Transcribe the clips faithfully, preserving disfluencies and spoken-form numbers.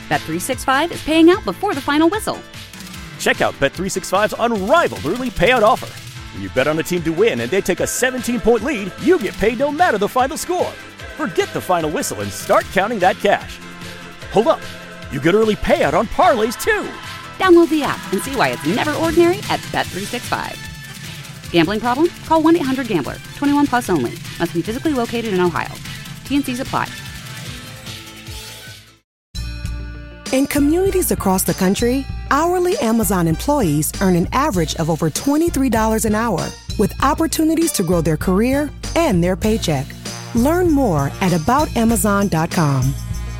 Bet three sixty-five is paying out before the final whistle. Check out Bet three sixty-five's unrivaled early payout offer. When you bet on a team to win and they take a seventeen-point lead, you get paid no matter the final score. Forget the final whistle and start counting that cash. Hold up. You get early payout on parlays, too. Download the app and see why it's never ordinary at Bet three sixty-five. Gambling problem? Call one eight hundred gambler. twenty-one plus only. Must be physically located in Ohio. T N Cs apply. In communities across the country, hourly Amazon employees earn an average of over twenty-three dollars an hour, with opportunities to grow their career and their paycheck. Learn more at about amazon dot com.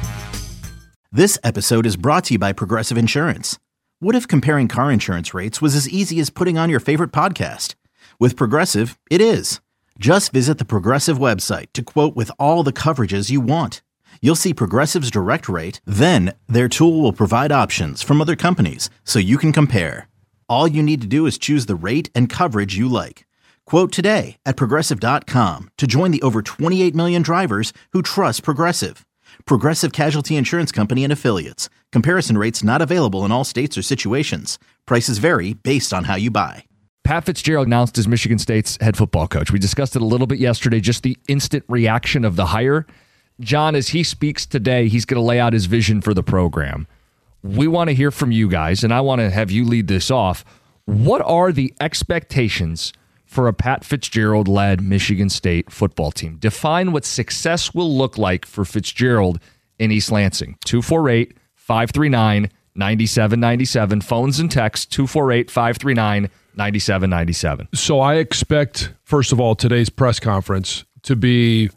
This episode is brought to you by Progressive Insurance. What if comparing car insurance rates was as easy as putting on your favorite podcast? With Progressive, it is. Just visit the Progressive website to quote with all the coverages you want. You'll see Progressive's direct rate, then their tool will provide options from other companies so you can compare. All you need to do is choose the rate and coverage you like. Quote today at progressive dot com to join the over twenty-eight million drivers who trust Progressive. Progressive Casualty Insurance Company and Affiliates. Comparison rates not available in all states or situations. Prices vary based on how you buy. Pat Fitzgerald announced as Michigan State's head football coach. We discussed it a little bit yesterday, just the instant reaction of the hire. John, as he speaks today, he's going to lay out his vision for the program. We want to hear from you guys, and I want to have you lead this off. What are the expectations for a Pat Fitzgerald-led Michigan State football team? Define what success will look like for Fitzgerald in East Lansing. two four eight, five three nine, nine seven nine seven. Phones and texts, two four eight, five three nine, nine seven nine seven. So I expect, first of all, today's press conference to be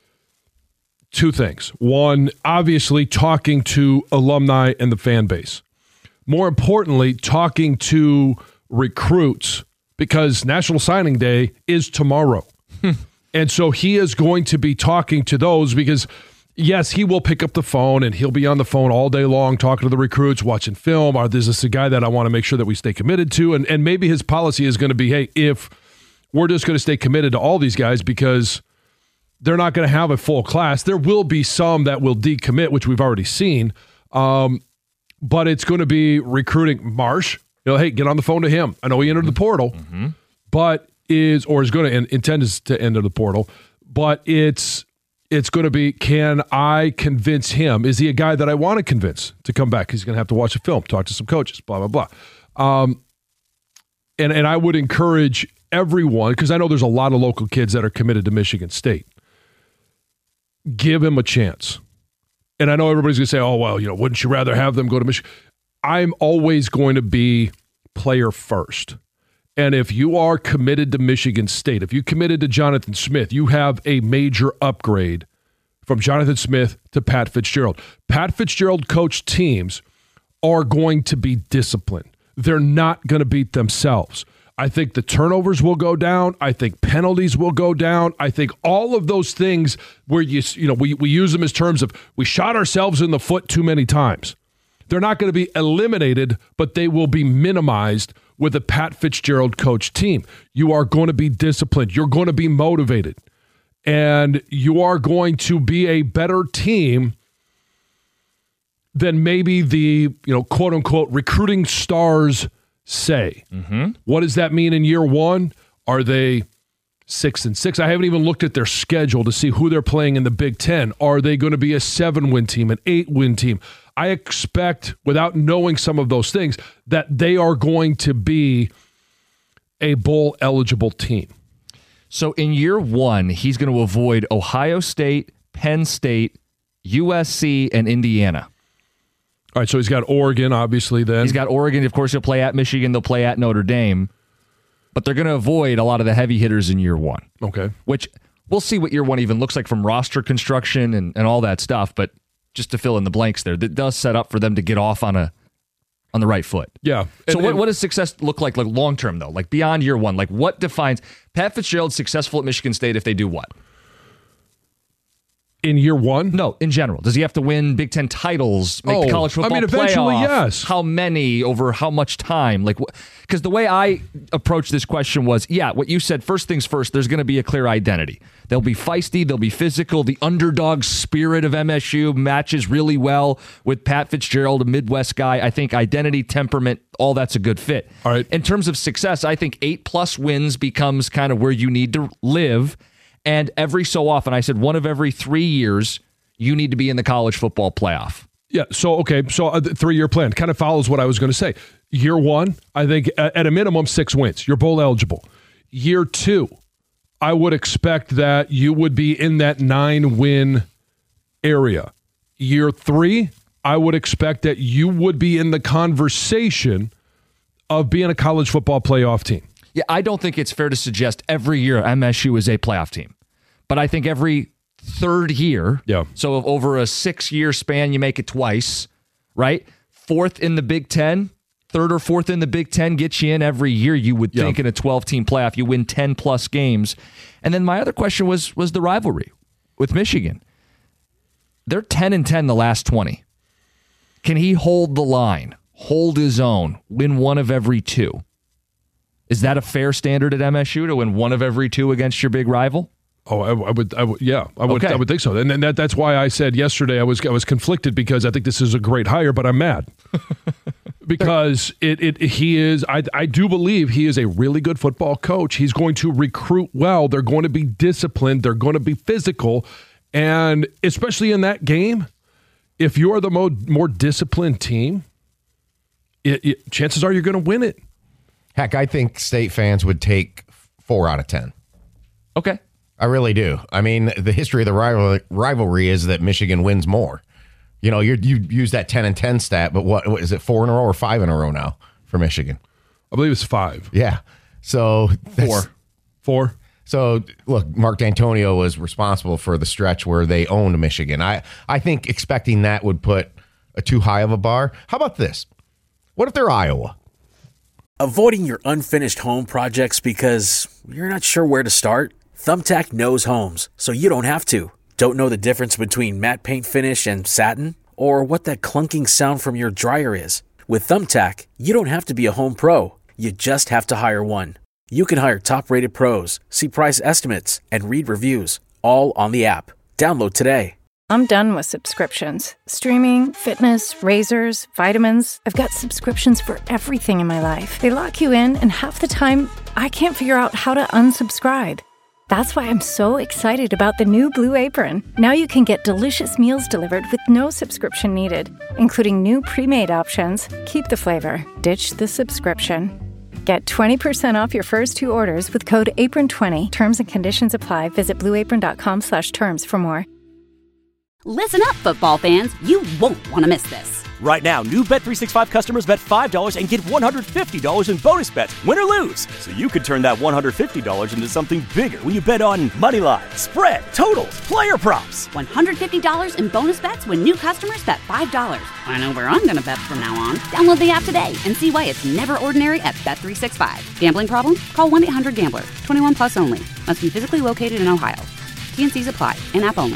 two things. One, obviously talking to alumni and the fan base. More importantly, talking to recruits, because National Signing Day is tomorrow. And so he is going to be talking to those because, yes, he will pick up the phone and he'll be on the phone all day long talking to the recruits, watching film. Or is this a guy that I want to make sure that we stay committed to? And, and maybe his policy is going to be, hey, if we're just going to stay committed to all these guys because they're not going to have a full class. There will be some that will decommit, which we've already seen. Um, but it's going to be recruiting. Marsh, you know, hey, get on the phone to him. I know he entered the portal, mm-hmm. but is or is going to in, intend to enter the portal. But it's it's going to be, can I convince him? Is he a guy that I want to convince to come back? He's going to have to watch a film, talk to some coaches, blah, blah, blah. Um, and, and I would encourage everyone, because I know there's a lot of local kids that are committed to Michigan State. Give him a chance. And I know everybody's going to say, oh, well, you know, wouldn't you rather have them go to Michigan? I'm always going to be player first. And if you are committed to Michigan State, if you committed to Jonathan Smith, you have a major upgrade from Jonathan Smith to Pat Fitzgerald. Pat Fitzgerald coached teams are going to be disciplined. They're not going to beat themselves. I think the turnovers will go down. I think penalties will go down. I think all of those things where you you know we, we use them as terms of we shot ourselves in the foot too many times. They're not going to be eliminated, but they will be minimized with a Pat Fitzgerald coach team. You are going to be disciplined. You're going to be motivated. And you are going to be a better team than maybe the, you know, quote unquote recruiting stars say. Mm-hmm. What does that mean in year one? Are they six and six? I haven't even looked at their schedule to see who they're playing in the Big Ten. Are they going to be a seven-win team, an eight-win team? I expect, without knowing some of those things, that they are going to be a bowl-eligible team. So in year one, he's going to avoid Ohio State, Penn State, U S C, and Indiana. All right, so he's got Oregon, obviously, then. He's got Oregon. Of course, he'll play at Michigan. They'll play at Notre Dame. But they're going to avoid a lot of the heavy hitters in year one. Okay. Which we'll see what year one even looks like from roster construction and, and all that stuff. But just to fill in the blanks there, that does set up for them to get off on a on the right foot. Yeah. So and, what, and, what does success look like, like long term, though? Like beyond year one? Like what defines Pat Fitzgerald successful at Michigan State if they do what? In year one? No, in general. Does he have to win Big Ten titles, make oh, the college football I mean, eventually, playoff? Yes. How many, over how much time? Like, because the way I approached this question was, yeah, what you said, first things first, there's going to be a clear identity. They'll be feisty. They'll be physical. The underdog spirit of M S U matches really well with Pat Fitzgerald, a Midwest guy. I think identity, temperament, all that's a good fit. All right. In terms of success, I think eight plus wins becomes kind of where you need to live. And every so often, I said one of every three years, you need to be in the college football playoff. Yeah, so, okay, so a three-year plan kind of follows what I was going to say. Year one, I think at a minimum, six wins. You're bowl eligible. Year two, I would expect that you would be in that nine-win area. Year three, I would expect that you would be in the conversation of being a college football playoff team. Yeah, I don't think it's fair to suggest every year M S U is a playoff team. But I think every third year, yeah. So over a six-year span, you make it twice, right? Fourth in the Big Ten, third or fourth in the Big Ten gets you in every year, you would think, yeah. in a twelve-team playoff. You win ten-plus games. And then my other question was was the rivalry with Michigan. They're ten and ten the last twenty. Can he hold the line, hold his own, win one of every two? Is that a fair standard at M S U to win one of every two against your big rival? Oh, I, I would, I would, yeah, I would, okay. I would think so, and, and that, that's why I said yesterday I was, I was conflicted because I think this is a great hire, but I'm mad because it, it, he is, I, I do believe he is a really good football coach. He's going to recruit well. They're going to be disciplined. They're going to be physical, and especially in that game, if you're the more more disciplined team, it, it, chances are you're going to win it. Heck, I think State fans would take four out of ten. Okay. I really do. I mean, the history of the rival, rivalry is that Michigan wins more. You know, you're, you use that ten and ten stat, but what, what is it, four in a row or five in a row now for Michigan? I believe it's five. Yeah. So four. Four. So, look, Mark D'Antonio was responsible for the stretch where they owned Michigan. I, I think expecting that would put a too high of a bar. How about this? What if they're Iowa? Avoiding your unfinished home projects because you're not sure where to start? Thumbtack knows homes, so you don't have to. Don't know the difference between matte paint finish and satin? Or what that clunking sound from your dryer is? With Thumbtack, you don't have to be a home pro. You just have to hire one. You can hire top-rated pros, see price estimates, and read reviews, all on the app. Download today. I'm done with subscriptions. Streaming, fitness, razors, vitamins. I've got subscriptions for everything in my life. They lock you in, and half the time, I can't figure out how to unsubscribe. That's why I'm so excited about the new Blue Apron. Now you can get delicious meals delivered with no subscription needed, including new pre-made options. Keep the flavor, ditch the subscription. Get twenty percent off your first two orders with code apron twenty. Terms and conditions apply. Visit blueapron.com slash terms for more. Listen up, football fans. You won't want to miss this. Right now, new Bet three sixty-five customers bet five dollars and get one hundred fifty dollars in bonus bets, win or lose. So you could turn that one hundred fifty dollars into something bigger when you bet on money line, spread, totals, player props. one hundred fifty dollars in bonus bets when new customers bet five dollars. I know where I'm going to bet from now on. Download the app today and see why it's never ordinary at Bet three sixty-five. Gambling problem? Call one eight hundred gambler. twenty-one plus only. Must be physically located in Ohio. T N Cs apply. In-app only.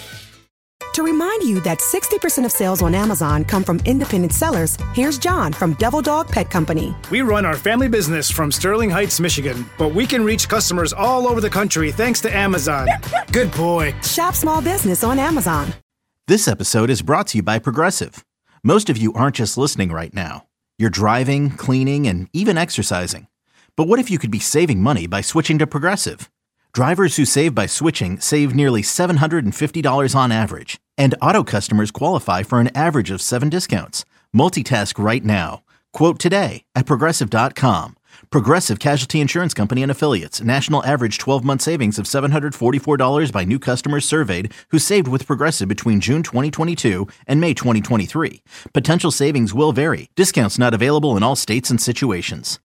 To remind you that sixty percent of sales on Amazon come from independent sellers, here's John from Devil Dog Pet Company. We run our family business from Sterling Heights, Michigan, but we can reach customers all over the country thanks to Amazon. Good boy. Shop small business on Amazon. This episode is brought to you by Progressive. Most of you aren't just listening right now. You're driving, cleaning, and even exercising. But what if you could be saving money by switching to Progressive? Drivers who save by switching save nearly seven hundred fifty dollars on average. And auto customers qualify for an average of seven discounts. Multitask right now. Quote today at Progressive dot com. Progressive Casualty Insurance Company and Affiliates. National average twelve-month savings of seven hundred forty-four dollars by new customers surveyed who saved with Progressive between June twenty twenty-two and May twenty twenty-three. Potential savings will vary. Discounts not available in all states and situations.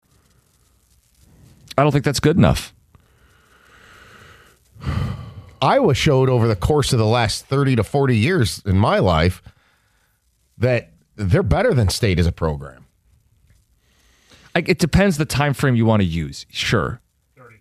I don't think that's good enough. Iowa showed over the course of the last thirty to forty years in my life that they're better than State as a program. I, it depends the time frame you want to use. Sure. thirty.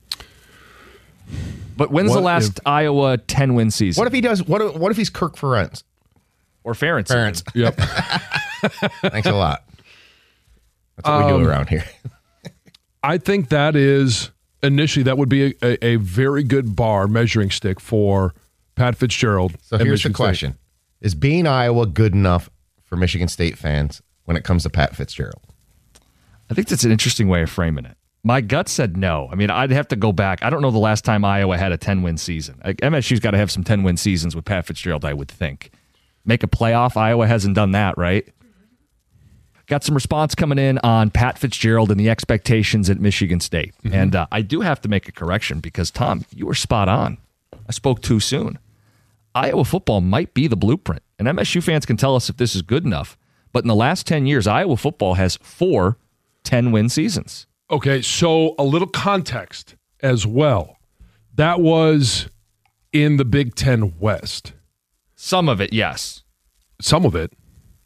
But when's what the last if, Iowa ten-win season? What if he does? What if, what if he's Kirk Ferentz? Or Ferentz. Ferentz. Yep. Thanks a lot. That's what um, we do around here. I think that is initially that would be a, a, a very good bar measuring stick for Pat Fitzgerald. So here's the question. State. Is being Iowa good enough for Michigan State fans when it comes to Pat Fitzgerald? I think that's an interesting way of framing it. My gut said no. I mean, I'd have to go back. I don't know the last time Iowa had a ten-win season. M S U's got to have some ten-win seasons with Pat Fitzgerald, I would think. Make a playoff. Iowa hasn't done that, right? Got some response coming in on Pat Fitzgerald and the expectations at Michigan State. Mm-hmm. And uh, I do have to make a correction because, Tom, you were spot on. I spoke too soon. Iowa football might be the blueprint. And M S U fans can tell us if this is good enough. But in the last ten years, Iowa football has four ten-win seasons. Okay, so a little context as well. That was in the Big Ten West. Some of it, yes. Some of it. It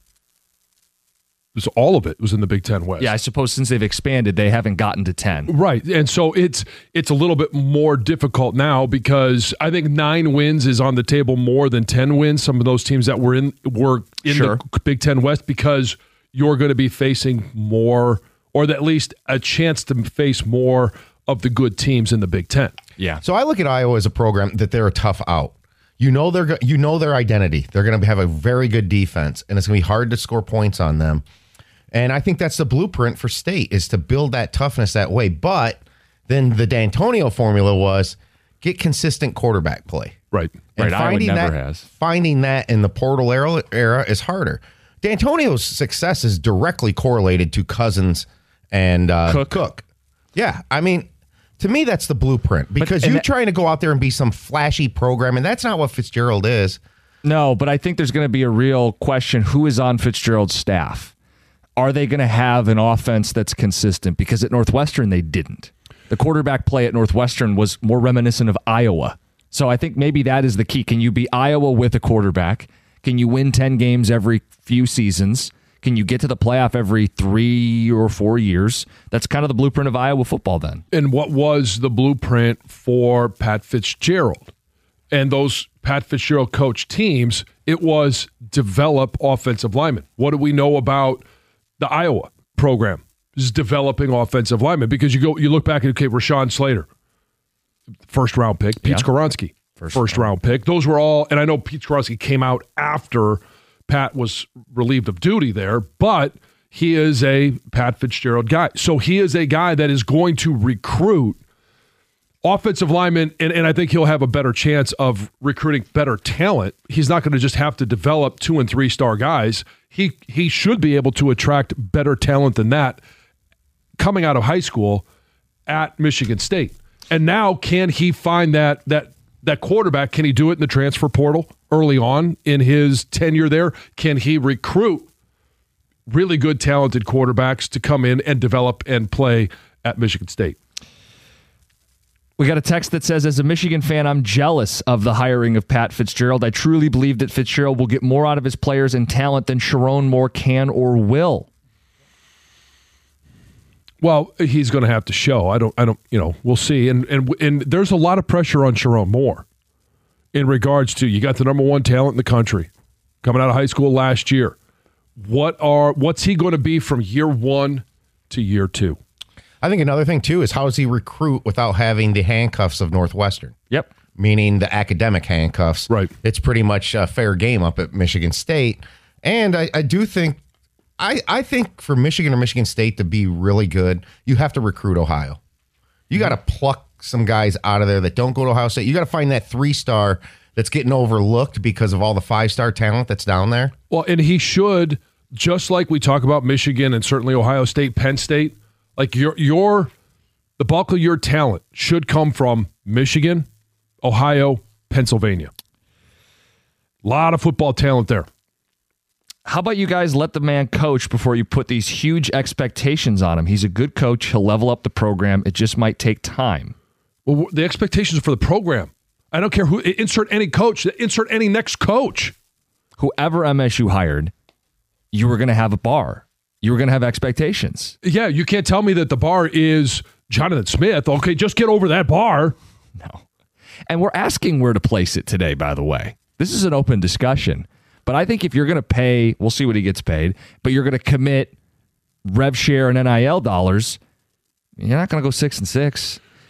was all of it was in the Big Ten West. Yeah, I suppose since they've expanded, they haven't gotten to ten. Right, and so it's it's a little bit more difficult now because I think nine wins is on the table more than ten wins. Some of those teams that were in were in sure. the Big Ten West because you're going to be facing more, or at least a chance to face more of the good teams in the Big Ten. Yeah. So I look at Iowa as a program that they're a tough out. You know they're you know their identity. They're going to have a very good defense, and it's going to be hard to score points on them. And I think that's the blueprint for State is to build that toughness that way. But then the D'Antonio formula was get consistent quarterback play. Right. And right. Finding Iowa never that, has. Finding that in the portal era, era is harder. D'Antonio's success is directly correlated to Cousins and uh, Cook. Cook. Yeah. I mean, to me, that's the blueprint because but, you're that, trying to go out there and be some flashy program, and that's not what Fitzgerald is. No, but I think there's going to be a real question. Who is on Fitzgerald's staff? Are they going to have an offense that's consistent? Because at Northwestern, they didn't. The quarterback play at Northwestern was more reminiscent of Iowa. So I think maybe that is the key. Can you be Iowa with a quarterback? Can you win ten games every few seasons? Can you get to the playoff every three or four years? That's kind of the blueprint of Iowa football then. And what was the blueprint for Pat Fitzgerald? And those Pat Fitzgerald coach teams, it was develop offensive linemen. What do we know about the Iowa program? Is developing offensive linemen because you go, you look back at okay, Rashawn Slater, first round pick, Pete yeah. Skoronski, first, first round. round pick. Those were all, and I know Pete Skoronski came out after Pat was relieved of duty there, but he is a Pat Fitzgerald guy. So he is a guy that is going to recruit offensive linemen, and, and I think he'll have a better chance of recruiting better talent. He's not going to just have to develop two and three star guys. He he should be able to attract better talent than that coming out of high school at Michigan State. And now, can he find that that that quarterback? Can he do it in the transfer portal early on in his tenure there? Can he recruit really good, talented quarterbacks to come in and develop and play at Michigan State? We got a text that says, as a Michigan fan, I'm jealous of the hiring of Pat Fitzgerald. I truly believe that Fitzgerald will get more out of his players and talent than Sharon Moore can or will. Well, he's going to have to show. I don't, I don't, you know, we'll see. And and and there's a lot of pressure on Sharon Moore in regards to, you got the number one talent in the country coming out of high school last year. What are, what's he going to be from year one to year two? I think another thing, too, is how does he recruit without having the handcuffs of Northwestern? Yep. Meaning the academic handcuffs. Right. It's pretty much a fair game up at Michigan State. And I, I do think, I, I think for Michigan or Michigan State to be really good, you have to recruit Ohio. You got to pluck some guys out of there that don't go to Ohio State. You got to find that three-star that's getting overlooked because of all the five-star talent that's down there. Well, and he should, just like we talk about Michigan and certainly Ohio State, Penn State, like your your the bulk of your talent should come from Michigan, Ohio, Pennsylvania. A lot of football talent there. How about you guys let the man coach before you put these huge expectations on him? He's a good coach. He'll level up the program. It just might take time. Well, the expectations are for the program. I don't care who, insert any coach, insert any next coach. Whoever M S U hired, you were going to have a bar. You were going to have expectations. Yeah, you can't tell me that the bar is Jonathan Smith. Okay, just get over that bar. No. And we're asking where to place it today, by the way. This is an open discussion. But I think if you're going to pay, we'll see what he gets paid, but you're going to commit rev share and N I L dollars, you're not going to go six and six.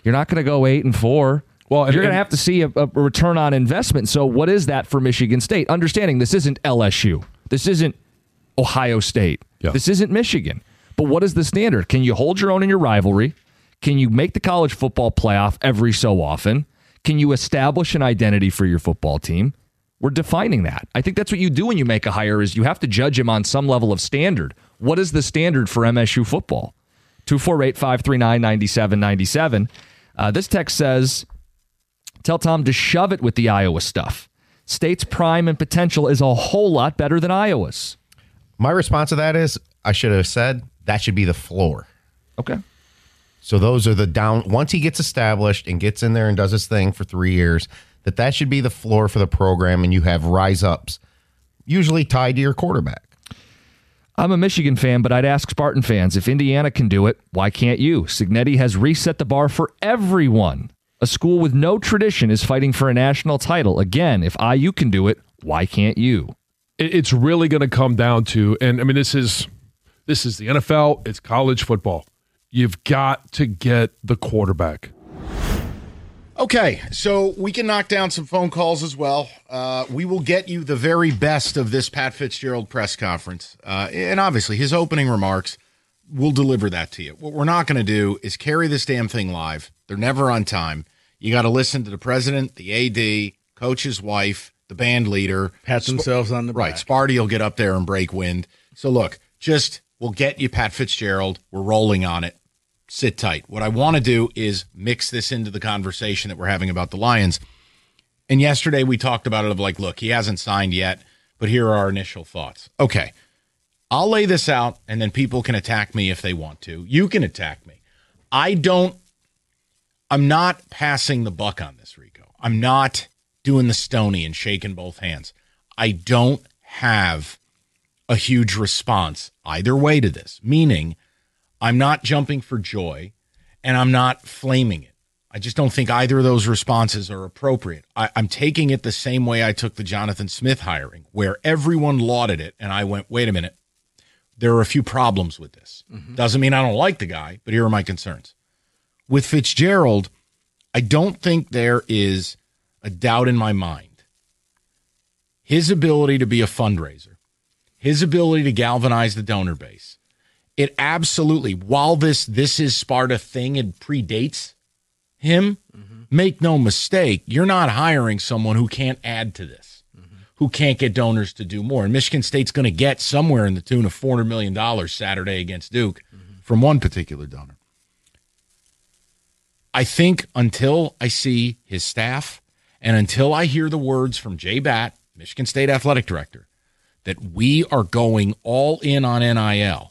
You're not going to go eight and four. Well, and, you're going to have to see a, a return on investment. So what is that for Michigan State? Understanding this isn't L S U. This isn't Ohio State. Yeah. This isn't Michigan. But what is the standard? Can you hold your own in your rivalry? Can you make the college football playoff every so often? Can you establish an identity for your football team? We're defining that. I think that's what you do when you make a hire is you have to judge him on some level of standard. What is the standard for M S U football? two four eight, five three nine, nine seven nine seven. Uh, this text says, tell Tom to shove it with the Iowa stuff. State's prime and potential is a whole lot better than Iowa's. My response to that is I should have said that should be the floor. Okay. So those are the down. Once he gets established and gets in there and does his thing for three years, that that should be the floor for the program, and you have rise-ups, usually tied to your quarterback. I'm a Michigan fan, but I'd ask Spartan fans, if Indiana can do it, why can't you? Cignetti has reset the bar for everyone. A school with no tradition is fighting for a national title. Again, if I U can do it, why can't you? It's really going to come down to, and I mean, this is this is the N F L, it's college football. You've got to get the quarterback. Okay, so we can knock down some phone calls as well. Uh, we will get you the very best of this Pat Fitzgerald press conference. Uh, and obviously, his opening remarks, we'll deliver that to you. What we're not going to do is carry this damn thing live. They're never on time. You got to listen to the president, the A D, coach's wife, the band leader. Pat themselves on the back. Right, Sparty will get up there and break wind. So look, just we'll get you Pat Fitzgerald. We're rolling on it. Sit tight. What I want to do is mix this into the conversation that we're having about the Lions. And yesterday we talked about it of like, look, he hasn't signed yet, but here are our initial thoughts. Okay, I'll lay this out, and then people can attack me if they want to. You can attack me. I don't, I'm not passing the buck on this, Rico. I'm not doing the Stoney and shaking both hands. I don't have a huge response either way to this, meaning I'm not jumping for joy, and I'm not flaming it. I just don't think either of those responses are appropriate. I, I'm taking it the same way I took the Jonathan Smith hiring, where everyone lauded it, and I went, wait a minute, there are a few problems with this. Mm-hmm. Doesn't mean I don't like the guy, but here are my concerns. With Fitzgerald, I don't think there is a doubt in my mind. His ability to be a fundraiser, his ability to galvanize the donor base, it absolutely, while this this is Sparta thing and predates him, mm-hmm. make no mistake, you're not hiring someone who can't add to this, mm-hmm. who can't get donors to do more. And Michigan State's going to get somewhere in the tune of four hundred million dollars Saturday against Duke mm-hmm. from one particular donor. I think until I see his staff and until I hear the words from Jay Batt, Michigan State athletic director, that we are going all in on N I L,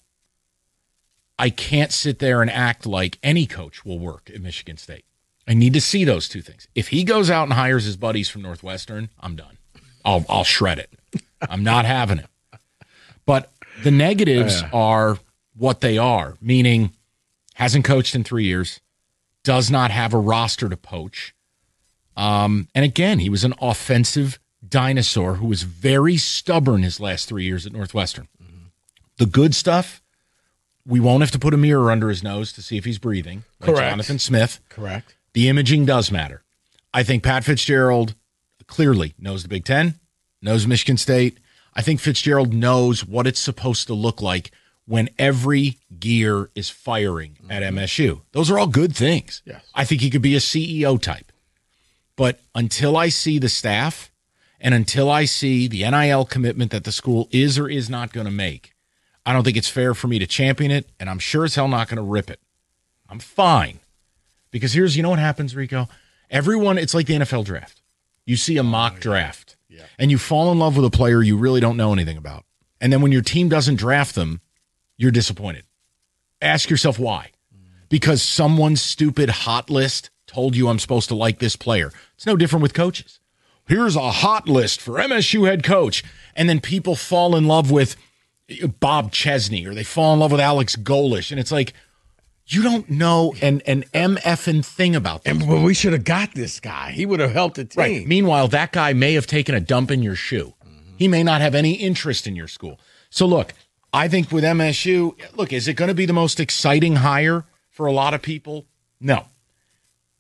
I can't sit there and act like any coach will work at Michigan State. I need to see those two things. If he goes out and hires his buddies from Northwestern, I'm done. I'll I'll shred it. I'm not having it. But the negatives uh, are what they are, meaning hasn't coached in three years, does not have a roster to poach. Um, and again, he was an offensive dinosaur who was very stubborn his last three years at Northwestern. Mm-hmm. The good stuff, we won't have to put a mirror under his nose to see if he's breathing. Like Correct. Jonathan Smith. Correct. The imaging does matter. I think Pat Fitzgerald clearly knows the Big Ten, knows Michigan State. I think Fitzgerald knows what it's supposed to look like when every gear is firing mm-hmm. at M S U. Those are all good things. Yes. I think he could be a C E O type. But until I see the staff and until I see the N I L commitment that the school is or is not going to make, I don't think it's fair for me to champion it, and I'm sure as hell not going to rip it. I'm fine. Because here's, you know what happens, Rico? Everyone, it's like the N F L draft. You see a mock draft, yeah. and you fall in love with a player you really don't know anything about. And then when your team doesn't draft them, you're disappointed. Ask yourself why. Because someone's stupid hot list told you I'm supposed to like this player. It's no different with coaches. Here's a hot list for M S U head coach. And then people fall in love with Bob Chesney, or they fall in love with Alex Golish, and it's like, you don't know an an M effing thing about them. And well, we should have got this guy. He would have helped the team. Right. Meanwhile, that guy may have taken a dump in your shoe. Mm-hmm. He may not have any interest in your school. So look, I think with M S U, look, is it going to be the most exciting hire for a lot of people? No.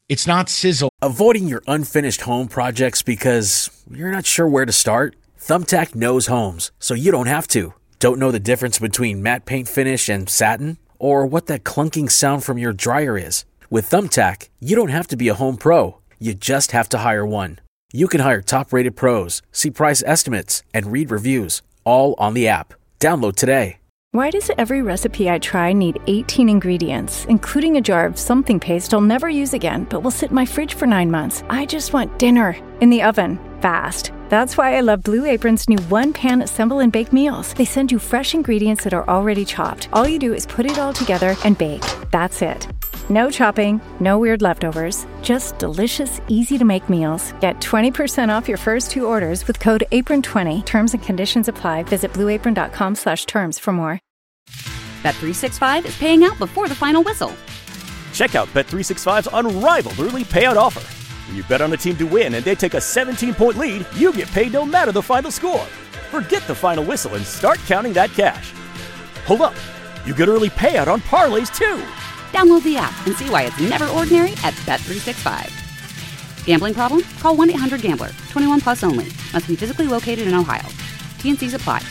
It's not sizzle. Avoiding your unfinished home projects because you're not sure where to start? Thumbtack knows homes, so you don't have to. Don't know the difference between matte paint finish and satin? Or what that clunking sound from your dryer is? With Thumbtack, you don't have to be a home pro. You just have to hire one. You can hire top-rated pros, see price estimates, and read reviews, all on the app. Download today. Why does every recipe I try need eighteen ingredients, including a jar of something paste I'll never use again, but will sit in my fridge for nine months? I just want dinner in the oven, fast. That's why I love Blue Apron's new one-pan assemble and bake meals. They send you fresh ingredients that are already chopped. All you do is put it all together and bake. That's it. No chopping, no weird leftovers, just delicious, easy-to-make meals. Get twenty percent off your first two orders with code apron twenty. Terms and conditions apply. Visit blueapron.com slash terms for more. Bet three sixty-five is paying out before the final whistle. Check out Bet three sixty-five's unrivaled early payout offer. When you bet on a team to win and they take a seventeen-point lead, you get paid no matter the final score. Forget the final whistle and start counting that cash. Hold up. You get early payout on parlays, too. Download the app and see why it's never ordinary at Bet three sixty-five. Gambling problem? Call one eight hundred gambler. twenty-one plus only. Must be physically located in Ohio. T and Cs apply.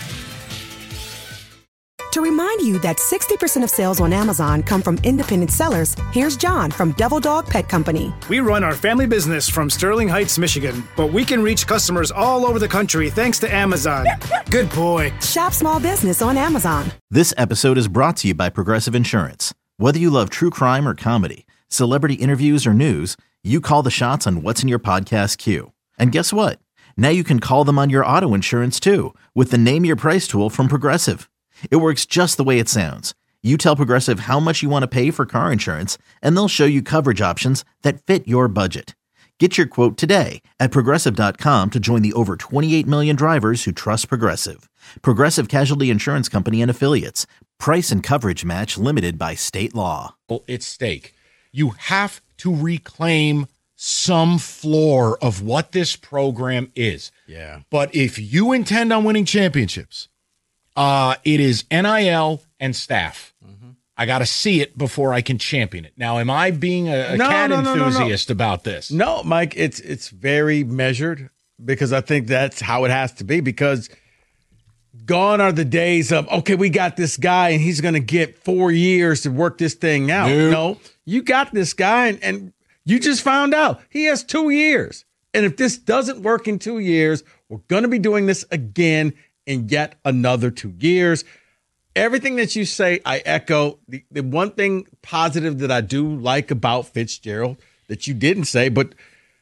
To remind you that sixty percent of sales on Amazon come from independent sellers, here's John from Devil Dog Pet Company. We run our family business from Sterling Heights, Michigan, but we can reach customers all over the country thanks to Amazon. Good boy. Shop small business on Amazon. This episode is brought to you by Progressive Insurance. Whether you love true crime or comedy, celebrity interviews or news, you call the shots on what's in your podcast queue. And guess what? Now you can call them on your auto insurance too with the Name Your Price tool from Progressive. It works just the way it sounds. You tell Progressive how much you want to pay for car insurance, and they'll show you coverage options that fit your budget. Get your quote today at Progressive dot com to join the over twenty-eight million drivers who trust Progressive. Progressive Casualty Insurance Company and Affiliates. Price and coverage match limited by state law. It's stake. You have to reclaim some floor of what this program is. Yeah. But if you intend on winning championships, Uh, it is N I L and staff. Mm-hmm. I got to see it before I can champion it. Now, am I being a, a no, cat no, no, enthusiast no, no. about this? No, Mike, it's it's very measured because I think that's how it has to be, because gone are the days of, okay, we got this guy and he's going to get four years to work this thing out. Nope. No, you got this guy and, and you just found out he has two years. And if this doesn't work in two years, we're going to be doing this again in yet another two years. Everything that you say, I echo. The, the one thing positive that I do like about Fitzgerald that you didn't say, but,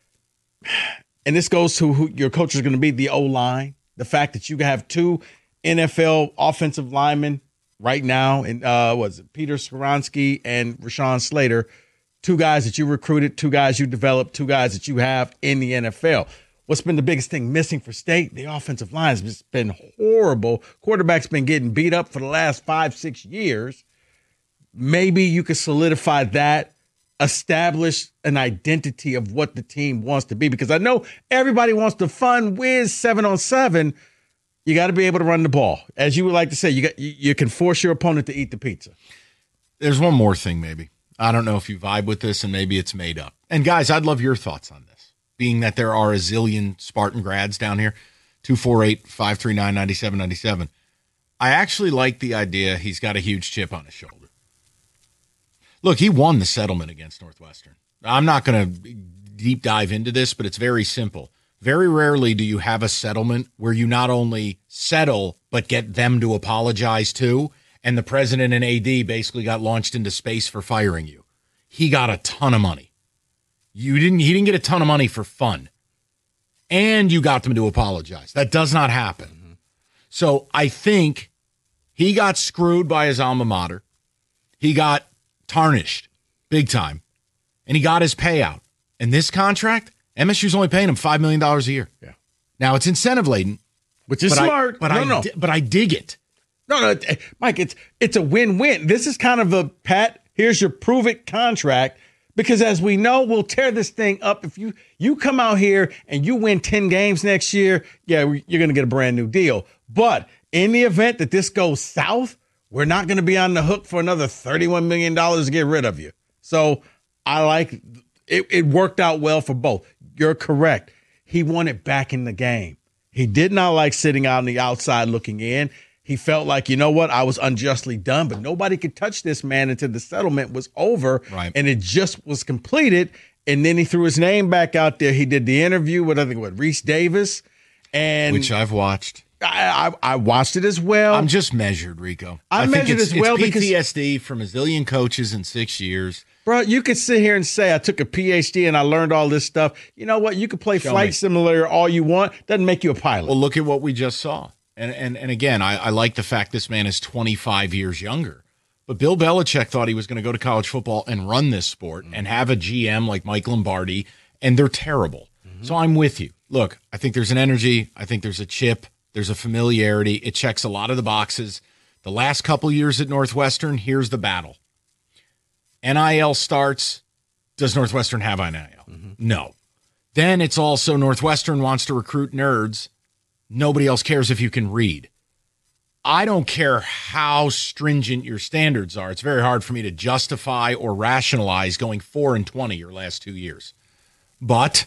and this goes to who your coach is going to be, the O-line, the fact that you have two N F L offensive linemen right now, and uh, was it Peter Skoronski and Rashawn Slater, two guys that you recruited, two guys you developed, two guys that you have in the N F L. What's been the biggest thing missing for State? The offensive line has just been horrible. Quarterback's been getting beat up for the last five, six years. Maybe you could solidify that, establish an identity of what the team wants to be. Because I know everybody wants to fun whiz seven on seven. You got to be able to run the ball. As you would like to say, you got you, you can force your opponent to eat the pizza. There's one more thing, maybe. I don't know if you vibe with this, and maybe it's made up. And guys, I'd love your thoughts on this, being that there are a zillion Spartan grads down here. two four eight, five three nine, nine seven nine seven. I actually like the idea he's got a huge chip on his shoulder. Look, he won the settlement against Northwestern. I'm not going to deep dive into this, but it's very simple. Very rarely do you have a settlement where you not only settle, but get them to apologize too, and the president and A D basically got launched into space for firing you. He got a ton of money. You didn't. He didn't get a ton of money for fun. And you got them to apologize. That does not happen. Mm-hmm. So I think he got screwed by his alma mater. He got tarnished big time. And he got his payout. And this contract, M S U's only paying him five million dollars a year. Yeah. Now, it's incentive-laden. Which is but smart. I, but, no, I, no. but I dig it. No, no, Mike, it's it's a win-win. This is kind of a, Pat, here's your prove-it contract. Because as we know, we'll tear this thing up. If you you come out here and you win ten games next year, yeah, you're going to get a brand new deal. But in the event that this goes south, we're not going to be on the hook for another thirty-one million dollars to get rid of you. So I like it, it worked out well for both. You're correct. He wanted back in the game. He did not like sitting out on the outside looking in. He felt like, you know what, I was unjustly done, but nobody could touch this man until the settlement was over. Right. And it just was completed. And then he threw his name back out there. He did the interview with, I think, what, Reese Davis. And Which I've watched. I, I, I watched it as well. I'm just measured, Rico. I, I measured think it's, as well it's because P T S D from a zillion coaches in six years. Bro, you could sit here and say I took a P H D and I learned all this stuff. You know what? You could play Show Flight me. Simulator all you want. Doesn't make you a pilot. Well, look at what we just saw. And and and again, I, I like the fact this man is twenty-five years younger. But Bill Belichick thought he was going to go to college football and run this sport mm-hmm. and have a G M like Mike Lombardi, and they're terrible. Mm-hmm. So I'm with you. Look, I think there's an energy. I think there's a chip. There's a familiarity. It checks a lot of the boxes. The last couple years at Northwestern, here's the battle. N I L starts. Does Northwestern have N I L? Mm-hmm. No. Then it's also Northwestern wants to recruit nerds. Nobody else cares if you can read. I don't care how stringent your standards are. It's very hard for me to justify or rationalize going four and twenty your last two years. But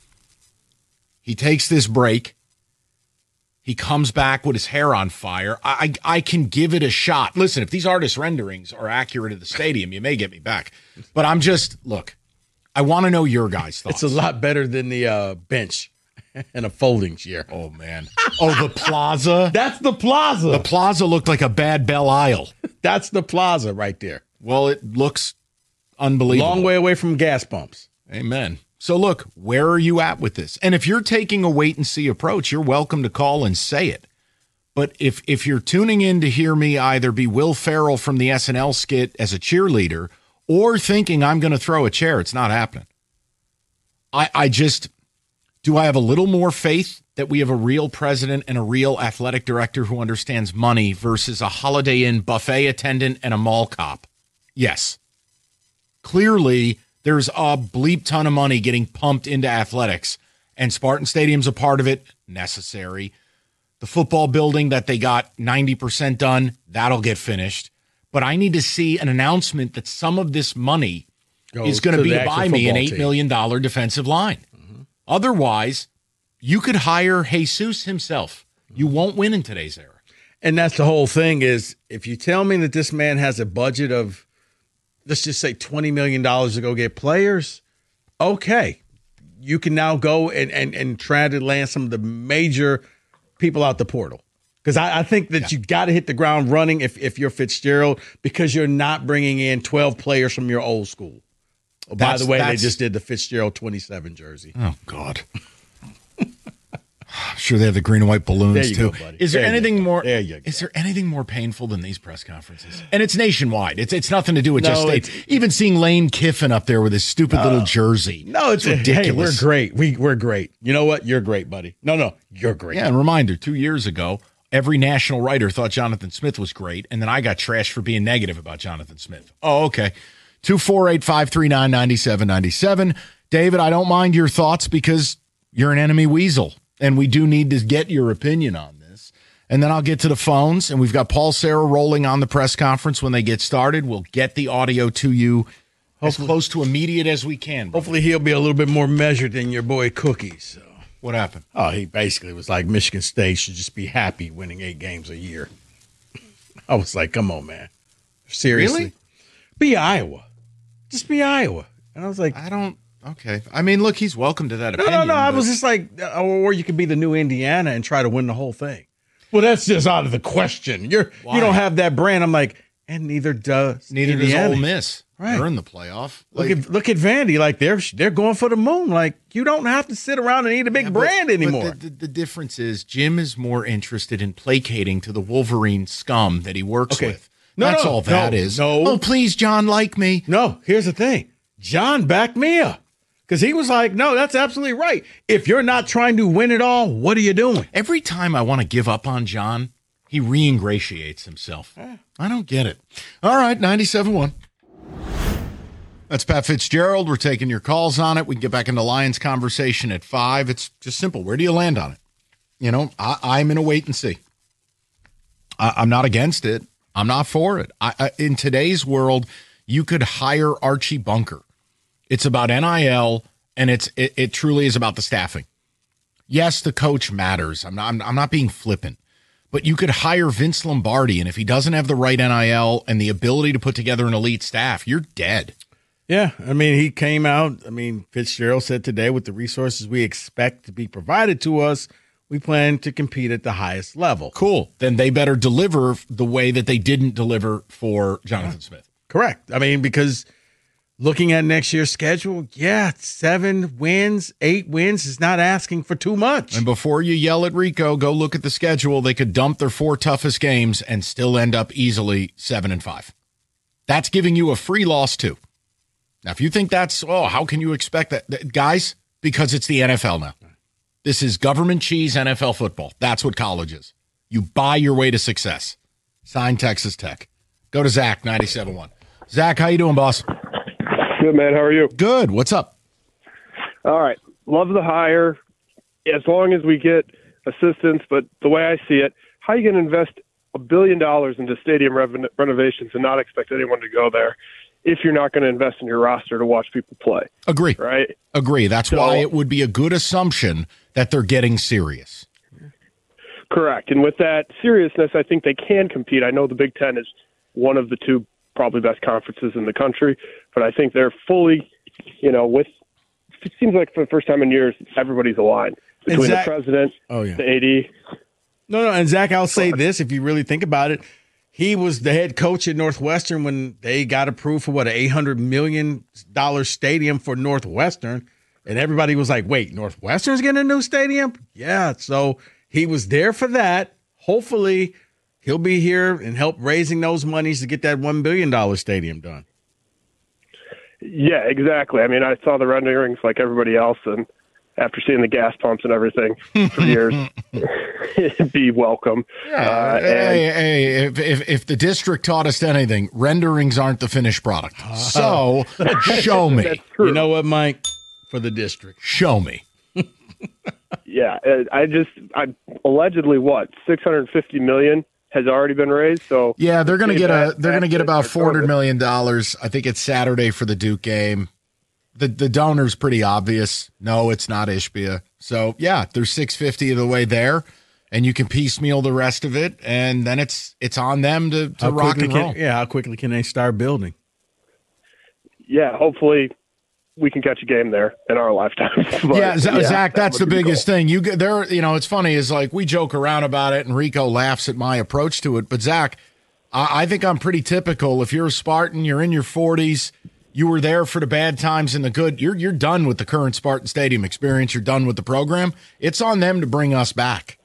he takes this break. He comes back with his hair on fire. I, I I can give it a shot. Listen, if these artist renderings are accurate at the stadium, you may get me back. But I'm just, look, I want to know your guys' thoughts. It's a lot better than the uh, bench and a folding chair. Oh, man. Oh, the plaza? That's the plaza. The plaza looked like a bad Belle Isle. That's the plaza right there. Well, it looks unbelievable. Long way away from gas pumps. Amen. So, look, where are you at with this? And if you're taking a wait-and-see approach, you're welcome to call and say it. But if if you're tuning in to hear me either be Will Ferrell from the S N L skit as a cheerleader or thinking I'm going to throw a chair, it's not happening. I, I just, do I have a little more faith that we have a real president and a real athletic director who understands money versus a Holiday Inn buffet attendant and a mall cop? Yes. Clearly, there's a bleep ton of money getting pumped into athletics, and Spartan Stadium's a part of it, necessary. The football building that they got ninety percent done, that'll get finished. But I need to see an announcement that some of this money Goes is going to be to buy me an eight million dollars defensive line. Mm-hmm. Otherwise, you could hire Jesus himself. You won't win in today's era. And that's the whole thing is, if you tell me that this man has a budget of, let's just say twenty million dollars to go get players, okay. You can now go and, and, and try to land some of the major people out the portal. Because I, I think that yeah. you got to hit the ground running if, if you're Fitzgerald, because you're not bringing in twelve players from your old school. Oh, by the way, they just did the Fitzgerald twenty-seven jersey. Oh, God. I'm sure they have the green and white balloons, too. Go, buddy. Is there, there anything more there you go. Is there anything more painful than these press conferences? And it's nationwide. It's it's nothing to do with no, just state. Even seeing Lane Kiffin up there with his stupid uh, little jersey. No, it's, it's ridiculous. Hey, we're great. We, we're great. You know what? You're great, buddy. No, no, you're great. Yeah, and reminder, two years ago, every national writer thought Jonathan Smith was great, and then I got trashed for being negative about Jonathan Smith. Oh, okay. two four eight, five three nine, nine seven nine seven. David, I don't mind your thoughts because you're an enemy weasel, and we do need to get your opinion on this. And then I'll get to the phones, and we've got Paul Serra rolling on the press conference when they get started. We'll get the audio to you hopefully, as close to immediate as we can. Brother. Hopefully he'll be a little bit more measured than your boy Cookie. So. What happened? Oh, he basically was like, Michigan State should just be happy winning eight games a year. I was like, come on, man. Seriously? Really? Be Iowa. Just be Iowa. And I was like, I don't. Okay. I mean, look, he's welcome to that no, opinion. No, no, no. I but... was just like, or you could be the new Indiana and try to win the whole thing. Well, that's just out of the question. You're Why? You don't have that brand. I'm like, and neither does neither Indiana. does Ole Miss. Right. They're in the playoff. Like, look at look at Vandy. Like they're they're going for the moon. Like you don't have to sit around and eat a big yeah, brand but, anymore. But the, the, the difference is Jim is more interested in placating to the Wolverine scum that he works okay. with. No, That's no, all that no, is. No. Oh, please, John, like me. No, here's the thing. John backed me up. Because he was like, no, that's absolutely right. If you're not trying to win it all, what are you doing? Every time I want to give up on John, he re-ingratiates himself. Eh. I don't get it. All right, ninety-seven point one. That's Pat Fitzgerald. We're taking your calls on it. We can get back into Lions conversation at five. It's just simple. Where do you land on it? You know, I, I'm in a wait and see. I, I'm not against it. I'm not for it. I, I, in today's world, you could hire Archie Bunker It's about N I L, and it's it, it truly is about the staffing. Yes, the coach matters. I'm not, I'm, I'm not being flippant. But you could hire Vince Lombardi, and if he doesn't have the right N I L and the ability to put together an elite staff, you're dead. Yeah, I mean, he came out. I mean, Fitzgerald said today, with the resources we expect to be provided to us, we plan to compete at the highest level. Cool. Then they better deliver the way that they didn't deliver for Jonathan Smith. Correct. I mean, because looking at next year's schedule, yeah, seven wins, eight wins is not asking for too much. And before you yell at Rico, go look at the schedule. They could dump their four toughest games and still end up easily seven and five. That's giving you a free loss too. Now, if you think that's, oh, how can you expect that? Guys, because it's the N F L now. This is government cheese N F L football. That's what college is. You buy your way to success. Sign Texas Tech. Go to Zach, ninety-seven point one. Zach, how you doing, boss? Good, man. How are you? Good. What's up? All right. Love the hire as long as we get assistance. But the way I see it, how are you going to invest a billion dollars into stadium reven- renovations and not expect anyone to go there if you're not going to invest in your roster to watch people play? Agree. Right? Agree. That's so, why it would be a good assumption that they're getting serious. Correct. And with that seriousness, I think they can compete. I know the Big Ten is one of the two probably best conferences in the country, but I think they're fully, you know, with, it seems like for the first time in years, everybody's aligned between Zach, the president, oh, yeah. the A D. No, no, and Zach, I'll say this, if you really think about it, he was the head coach at Northwestern when they got approved for, what, an eight hundred million dollars stadium for Northwestern, and everybody was like, wait, Northwestern's getting a new stadium? Yeah, so he was there for that. Hopefully he'll be here and help raising those monies to get that one billion dollars stadium done. Yeah, exactly. I mean, I saw the renderings like everybody else, and after seeing the gas pumps and everything for years, it'd be welcome. Yeah. Uh, hey, hey, if, if, if the district taught us anything, renderings aren't the finished product. So show me. That's true. You know what, Mike? For the district. Show me. Yeah, I just, I allegedly what, six hundred fifty million dollars has already been raised. So yeah, they're going to get a they're going to get about four hundred COVID. million dollars. I think it's Saturday for the Duke game. The the donor's pretty obvious. No, it's not Ishbia. So yeah, they're six hundred fifty of the way there, and you can piecemeal the rest of it, and then it's it's on them to, to rock and roll. Can, yeah, how quickly can they start building? Yeah, hopefully we can catch a game there in our lifetime. But, yeah, Z- yeah, Zach, that that's the would be biggest cool. thing. You get there, you know, it's funny is like we joke around about it, and Rico laughs at my approach to it. But Zach, I, I think I'm pretty typical. If you're a Spartan, you're in your forties. You were there for the bad times and the good. You're you're done with the current Spartan Stadium experience. You're done with the program. It's on them to bring us back.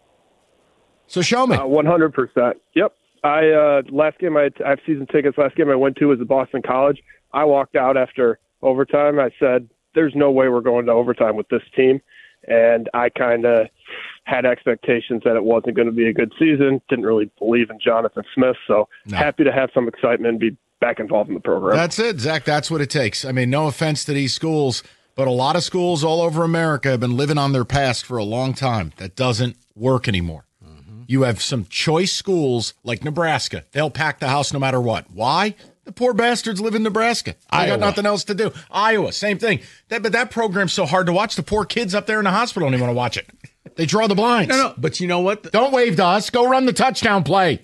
So show me. Uh, one hundred percent. Yep. I uh, last game I, I have season tickets. Last game I went to was at Boston College. I walked out after overtime. I said, "There's no way we're going to overtime with this team," and I kind of had expectations that it wasn't going to be a good season. Didn't really believe in Jonathan Smith, so No. happy to have some excitement and be back involved in the program. That's it, Zach. That's what it takes. I mean, no offense to these schools, but a lot of schools all over America have been living on their past for a long time. That doesn't work anymore. Mm-hmm. You have some choice schools like Nebraska. They'll pack the house no matter what. Why? The poor bastards live in Nebraska. I got nothing else to do. Iowa, same thing. That, but that program's so hard to watch. The poor kids up there in the hospital don't even want to watch it. They draw the blinds. No, no, but you know what? Don't wave to us. Go run the touchdown play.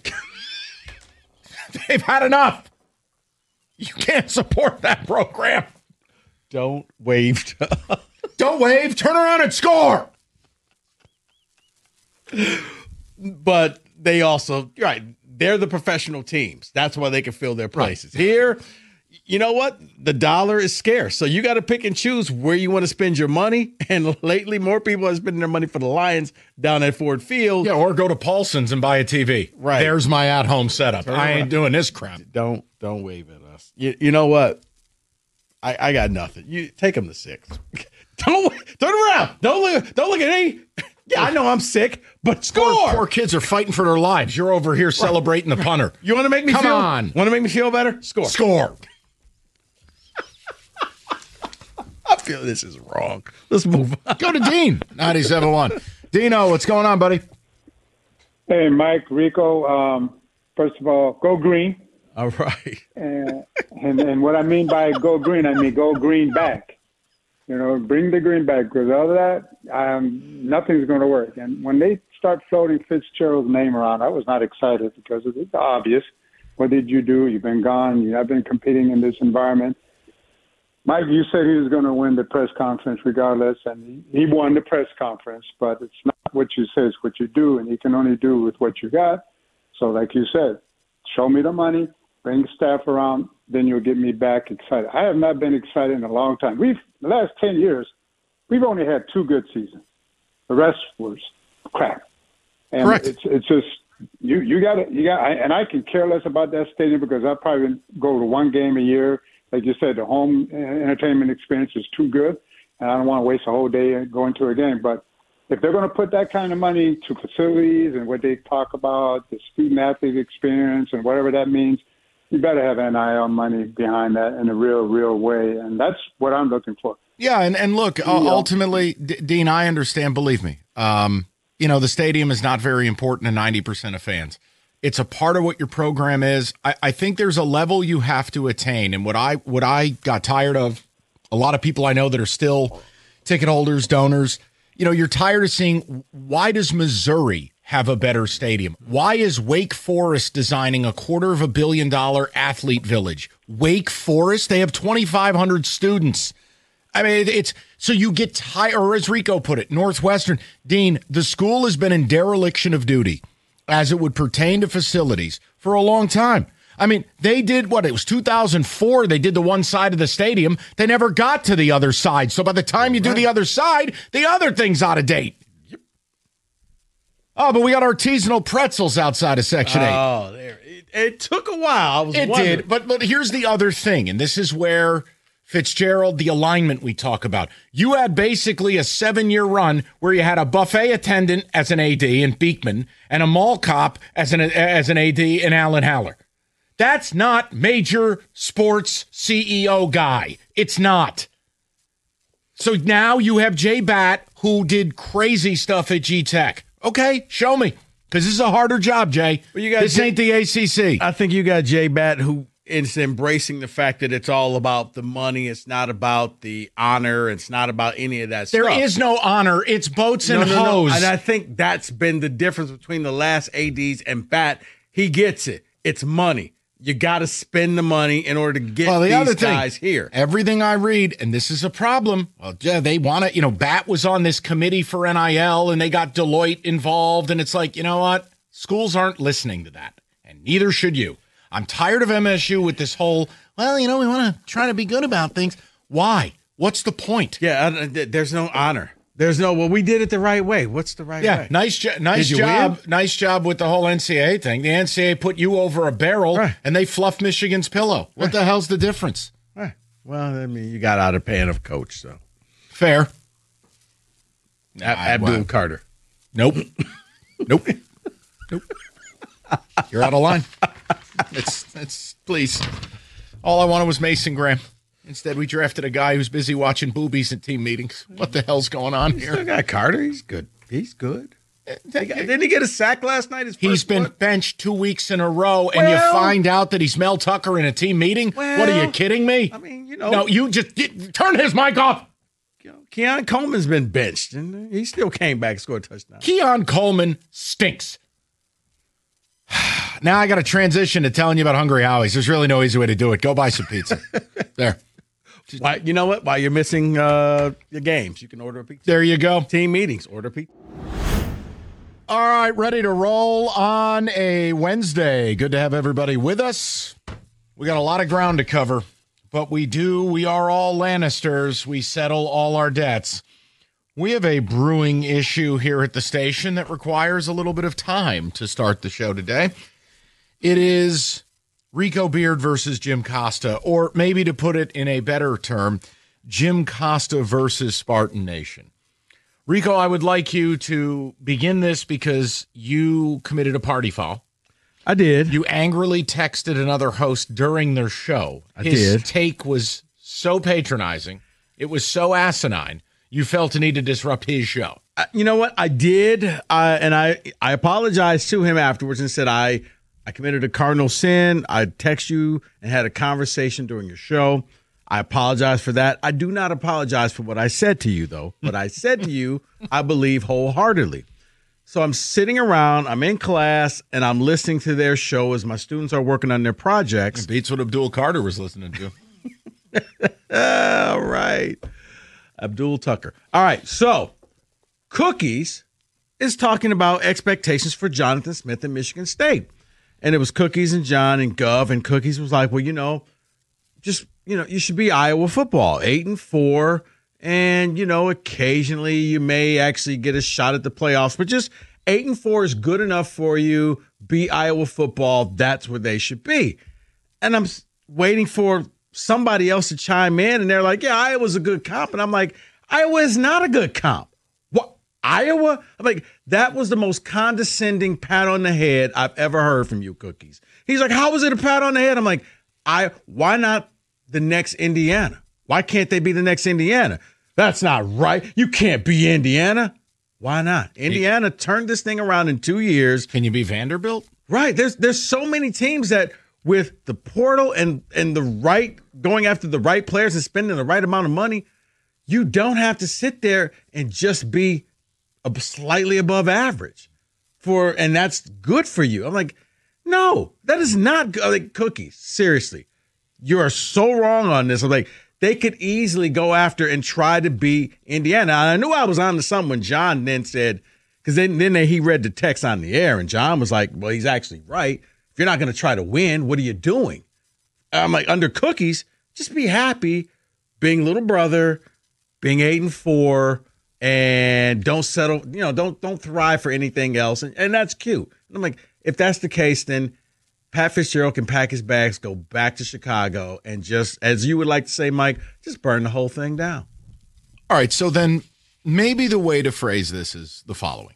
They've had enough. You can't support that program. Don't wave. Don't wave. Turn around and score. But they also, right, they're the professional teams. That's why they can fill their places. Right. Here, you know what? The dollar is scarce. So you got to pick and choose where you want to spend your money. And lately, more people are spending their money for the Lions down at Ford Field. Yeah, or go to Paulson's and buy a T V. Right. There's my at-home setup. Turn I ain't around. doing this crap. Don't don't wave at us. You, you know what? I, I got nothing. You take them to six. Don't turn around. Don't look. Don't look at me. Yeah, I know I'm sick, but score. Poor, poor kids are fighting for their lives. You're over here celebrating the punter. You want to make me Come feel? on. Want to make me feel better? Score. Score. I feel this is wrong. Let's move on. Go to Dean. ninety-seven point one. Dino, what's going on, buddy? Hey, Mike, Rico. Um, first of all, go green. All right. And, and and what I mean by go green, I mean go green back. You know, bring the green back, because other than that, um, nothing's going to work. And when they start floating Fitzgerald's name around, I was not excited because it's obvious. What did you do? You've been gone. You have been competing in this environment. Mike, you said he was going to win the press conference regardless, and he, he won the press conference, but it's not what you say, it's what you do, and you can only do with what you got. So like you said, show me the money, bring staff around, then you'll get me back excited. I have not been excited in a long time. We've the last ten years, we've only had two good seasons. The rest was crap. And Correct. it's it's just you you got to you got and I can care less about that stadium because I probably go to one game a year. Like you said, the home entertainment experience is too good, and I don't want to waste a whole day going to a game. But if they're going to put that kind of money to facilities and what they talk about, the student athlete experience and whatever that means, you better have N I L money behind that in a real, real way. And that's what I'm looking for. Yeah, and, and look, uh, ultimately, D- Dean, I understand, believe me. Um, you know, the stadium is not very important to ninety percent of fans. It's a part of what your program is. I, I think there's a level you have to attain. And what I what I got tired of, a lot of people I know that are still ticket holders, donors, you know, you're tired of seeing, why does Missouri have a better stadium? Why is Wake Forest designing a quarter of a billion dollar athlete village? Wake Forest, they have twenty-five hundred students. I mean, it's so you get tired, or as Rico put it, Northwestern. Dean, the school has been in dereliction of duty as it would pertain to facilities for a long time. I mean, they did what? It was two thousand four. They did the one side of the stadium. They never got to the other side. So by the time you do the other side, the other thing's out of date. Yep. Oh, but we got artisanal pretzels outside of Section eight. Oh, there. It, it took a while. I was it wondering. did. But, but here's the other thing, and this is where Fitzgerald, the alignment we talk about. You had basically a seven-year run where you had a buffet attendant as an A D in Beekman and a mall cop as an as an A D in Alan Haller. That's not major sports C E O guy. It's not. So now you have Jay Batt, who did crazy stuff at G-Tech. Okay, show me, because this is a harder job, Jay. Well, you got this Jay, ain't the A C C. I think you got Jay Batt, who is embracing the fact that it's all about the money. It's not about the honor. It's not about any of that there stuff. There is no honor. It's boats no, and no, hose. No. And I think that's been the difference between the last A Ds and Batt. He gets it. It's money. You got to spend the money in order to get well, the these other thing, guys here. Everything I read, and this is a problem, well, yeah, they want to, you know, Batt was on this committee for N I L, and they got Deloitte involved, and it's like, you know what? Schools aren't listening to that, and neither should you. I'm tired of M S U with this whole, well, you know, we want to try to be good about things. Why? What's the point? Yeah, there's no honor. There's no, well, we did it the right way. What's the right yeah, way? Yeah, nice, jo- nice job. Win? Nice job with the whole N C double A thing. The N C double A put you over a barrel, right, and they fluffed Michigan's pillow. What right. the hell's the difference? Right. Well, I mean, you got out of paying of coach, so. Fair. A- Abdul well. Carter. Nope. nope. Nope. You're out of line. It's, it's, please. All I wanted was Mason Graham. Instead, we drafted a guy who's busy watching boobies at team meetings. What the hell's going on here? Still got Carter. He's good. He's good. Didn't he get a sack last night? His he's been one? benched two weeks in a row, and well, you find out that he's Mel Tucker in a team meeting? Well, what, are you kidding me? I mean, you know. No, you just get, turn his mic off. You know, Keon Coleman's been benched, and he still came back and scored a touchdown. Keon Coleman stinks. Now I got to transition to telling you about Hungry Howie's. There's really no easy way to do it. Go buy some pizza. There. Why, you know what? While you're missing uh, your games, you can order a pizza. There you go. Team meetings, order pizza. All right, ready to roll on a Wednesday. Good to have everybody with us. We got a lot of ground to cover, but we do. We are all Lannisters. We settle all our debts. We have a brewing issue here at the station that requires a little bit of time to start the show today. It is Rico Beard versus Jim Costa, or maybe to put it in a better term, Jim Costa versus Spartan Nation. Rico, I would like you to begin this because you committed a party foul. I did. You angrily texted another host during their show. I His did. His take was so patronizing. It was so asinine. You felt a need to disrupt his show. Uh, you know what? I did, uh, and I I apologized to him afterwards and said I I committed a cardinal sin. I text you and had a conversation during your show. I apologize for that. I do not apologize for what I said to you, though. What I said to you, I believe wholeheartedly. So I'm sitting around, I'm in class, and I'm listening to their show as my students are working on their projects. It beats what Abdul Carter was listening to. All right. Abdul Tucker. All right, so Cookies is talking about expectations for Jonathan Smith in Michigan State. And it was Cookies and John and Gov, and Cookies was like, well, you know, just, you know, you should be Iowa football, eight and four, and, you know, occasionally you may actually get a shot at the playoffs, but just eight and four is good enough for you. Be Iowa football. That's where they should be. And I'm waiting for somebody else to chime in, and they're like, yeah, Iowa's a good comp. And I'm like, Iowa is not a good comp. What? Iowa? I'm like, that was the most condescending pat on the head I've ever heard from you, Cookies. He's like, how was it a pat on the head? I'm like, I. why not the next Indiana? Why can't they be the next Indiana? That's not right. You can't be Indiana. Why not? Indiana turned this thing around in two years. Can you be Vanderbilt? Right. There's there's so many teams that with the portal and, and the right, going after the right players and spending the right amount of money, you don't have to sit there and just be a slightly above average for, and that's good for you. I'm like, no, that is not good. Like, Cookies, seriously, you are so wrong on this. I'm like, they could easily go after and try to be Indiana. And I knew I was on to something when John then said, because then, then he read the text on the air, and John was like, well, he's actually right. If you're not going to try to win, what are you doing? I'm like, under Cookies, just be happy being little brother, being eight and four, and don't settle, you know, don't don't thrive for anything else. And, and that's cute. And I'm like, if that's the case, then Pat Fitzgerald can pack his bags, go back to Chicago, and just, as you would like to say, Mike, just burn the whole thing down. All right, so then maybe the way to phrase this is the following.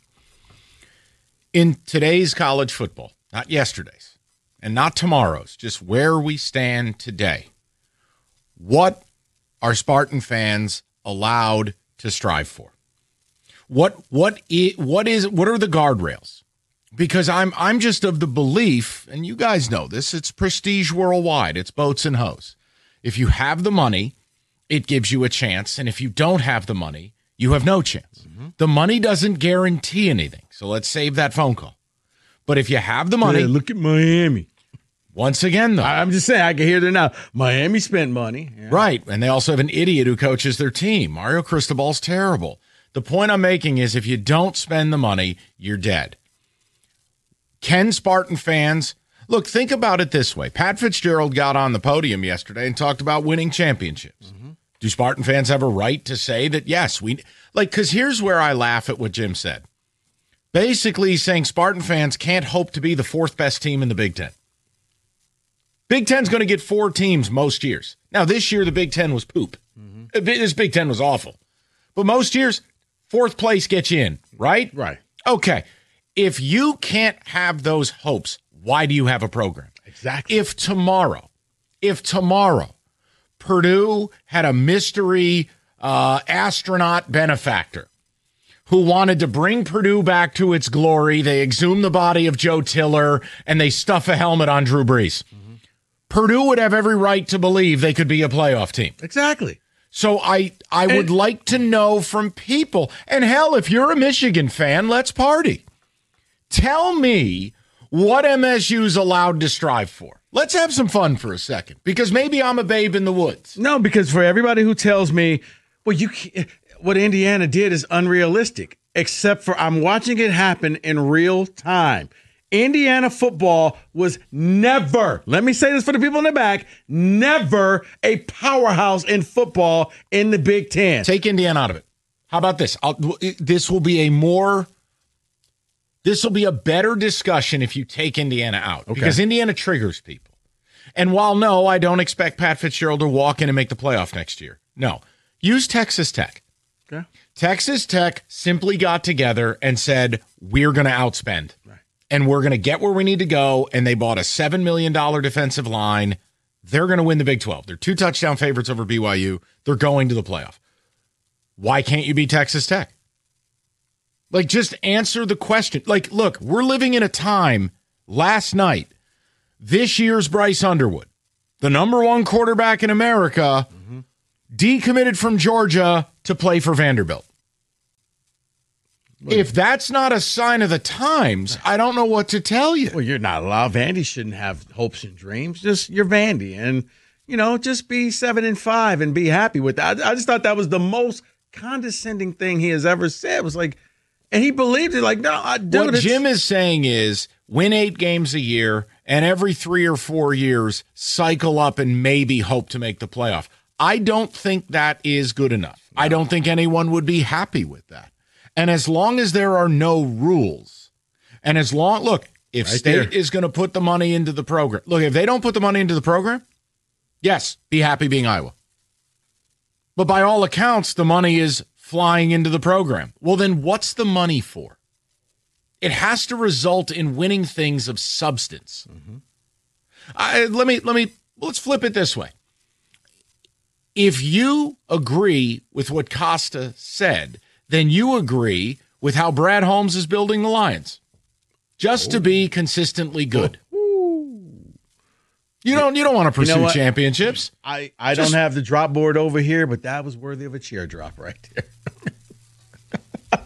In today's college football, not yesterday's, and not tomorrow's, just where we stand today, what are Spartan fans allowed to strive for? What what is, what is what are the guardrails? Because I'm I'm just of the belief, and you guys know this, it's prestige worldwide. It's boats and hoes. If you have the money, it gives you a chance. And if you don't have the money, you have no chance. Mm-hmm. The money doesn't guarantee anything. So let's save that phone call. But if you have the money. Yeah, look at Miami. Once again, though. I'm just saying, I can hear that now. Miami spent money. Yeah. Right. And they also have an idiot who coaches their team. Mario Cristobal's terrible. The point I'm making is if you don't spend the money, you're dead. Can Spartan fans, look, think about it this way. Pat Fitzgerald got on the podium yesterday and talked about winning championships. Mm-hmm. Do Spartan fans have a right to say that, yes, we, like, because here's where I laugh at what Jim said. Basically, he's saying Spartan fans can't hope to be the fourth best team in the Big Ten. Big Ten's going to get four teams most years. Now, this year, the Big Ten was poop. Mm-hmm. This Big Ten was awful. But most years, fourth place gets you in, right? Right. Okay. If you can't have those hopes, why do you have a program? Exactly. If tomorrow, if tomorrow, Purdue had a mystery uh, astronaut benefactor who wanted to bring Purdue back to its glory, they exhume the body of Joe Tiller, and they stuff a helmet on Drew Brees. Mm-hmm. Purdue would have every right to believe they could be a playoff team. Exactly. So I, I would and, like to know from people, and hell, if you're a Michigan fan, let's party. Tell me what M S U's allowed to strive for. Let's have some fun for a second, because maybe I'm a babe in the woods. No, because for everybody who tells me, well, you can't, what Indiana did is unrealistic, except for I'm watching it happen in real time. Indiana football was never, let me say this for the people in the back, never a powerhouse in football in the Big Ten. Take Indiana out of it. How about this? I'll, this will be a more... This will be a better discussion if you take Indiana out, okay, because Indiana triggers people. And while, no, I don't expect Pat Fitzgerald to walk in and make the playoff next year. No. Use Texas Tech. Okay. Texas Tech simply got together and said, we're going to outspend. Right. And we're going to get where we need to go. And they bought a seven million dollars defensive line. They're going to win the Big twelve. They're two touchdown favorites over B Y U. They're going to the playoff. Why can't you be Texas Tech? Like, just answer the question. Like, look, we're living in a time last night this year's Bryce Underwood, the number one quarterback in America, mm-hmm. decommitted from Georgia to play for Vanderbilt. Well, if that's not a sign of the times, I don't know what to tell you. Well, you're not allowed. Vandy shouldn't have hopes and dreams. Just you're Vandy, and you know, just be seven and five and be happy with that. I, I just thought that was the most condescending thing he has ever said. It was like, and he believed it. Like, no, I do. What Jim is saying is win eight games a year, and every three or four years cycle up and maybe hope to make the playoff. I don't think that is good enough. No. I don't think anyone would be happy with that. And as long as there are no rules, and as long, look, if right State there. is going to put the money into the program, look, if they don't put the money into the program, yes, be happy being Iowa. But by all accounts, the money is flying into the program. Well, then what's the money for? It has to result in winning things of substance. Mm-hmm. I, let me, let me, let's flip it this way. If you agree with what Costa said, then you agree with how Brad Holmes is building the Lions, just oh. to be consistently good. Oh. You don't you don't want to pursue you know championships. I, I just, don't have the drop board over here, but that was worthy of a cheer drop right there.